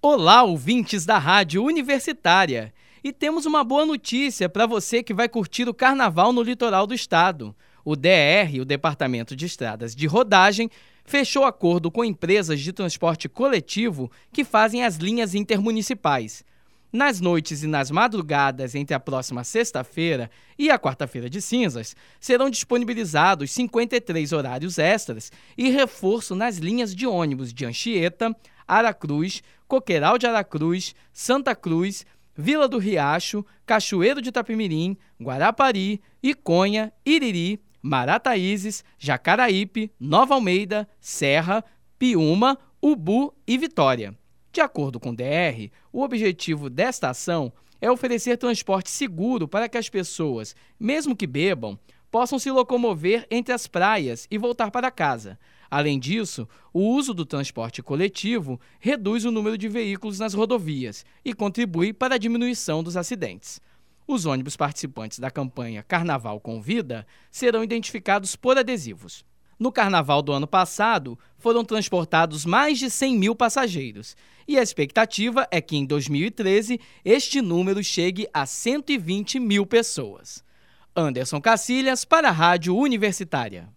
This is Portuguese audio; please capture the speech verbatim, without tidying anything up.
Olá, ouvintes da Rádio Universitária! E temos uma boa notícia para você que vai curtir o Carnaval no litoral do estado. O D E R, o Departamento de Estradas de Rodagem, fechou acordo com empresas de transporte coletivo que fazem as linhas intermunicipais. Nas noites e nas madrugadas entre a próxima sexta-feira e a quarta-feira de cinzas, serão disponibilizados cinquenta e três horários extras e reforço nas linhas de ônibus de Anchieta, Aracruz, Coqueiral de Aracruz, Santa Cruz, Vila do Riacho, Cachoeiro de Itapemirim, Guarapari, Iconha, Iriri, Marataízes, Jacaraípe, Nova Almeida, Serra, Piúma, Ubu e Vitória. De acordo com o D E R, o objetivo desta ação é oferecer transporte seguro para que as pessoas, mesmo que bebam, possam se locomover entre as praias e voltar para casa. Além disso, o uso do transporte coletivo reduz o número de veículos nas rodovias e contribui para a diminuição dos acidentes. Os ônibus participantes da campanha Carnaval com Vida serão identificados por adesivos. No Carnaval do ano passado, foram transportados mais de cem mil passageiros, e a expectativa é que em dois mil e treze este número chegue a cento e vinte mil pessoas. Anderson Cacilhas para a Rádio Universitária.